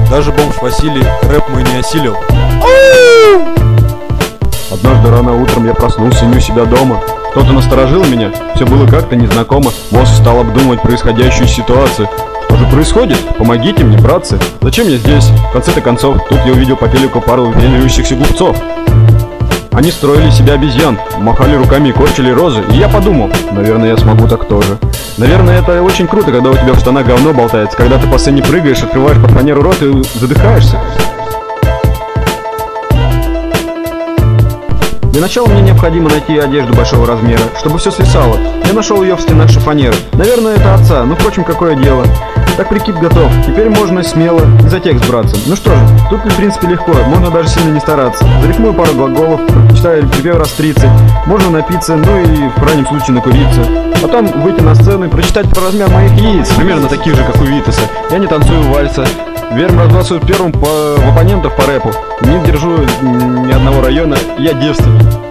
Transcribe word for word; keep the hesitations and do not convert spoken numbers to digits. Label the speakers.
Speaker 1: Даже бомж Василий рэп мой не осилил.
Speaker 2: Однажды рано утром я проснулся не у себя дома. Кто-то насторожил меня, все было как-то незнакомо. Мозг стал обдумывать происходящую ситуацию. Что же происходит? Помогите мне, братцы. Зачем я здесь? В конце-то концов, тут я увидел по телеку пару тренирующихся глупцов. Они строили себя обезьян, махали руками и корчили розы. И я подумал, наверное, я смогу так тоже. Наверное, это очень круто, когда у тебя в штанах говно болтается. Когда ты по сцене прыгаешь, открываешь под фанеру рот и задыхаешься. Для начала мне необходимо найти одежду большого размера, чтобы все свисало. Я нашел ее в стенах шифонера. Наверное, это отца, но впрочем, какое дело. Так, прикид готов. Теперь можно смело и за текст браться. Ну что же, тут в принципе легко, можно даже сильно не стараться. Зарифмую пару глаголов, прочитаю припев раз тридцать. Можно напиться, ну и в крайнем случае накуриться. Потом выйти на сцену и прочитать про размер моих яиц, примерно таких же, как у Витаса. Я не танцую вальса. Верм разбрасываю первым по... в оппонентов по рэпу. Не держу ни одного района, я девственник.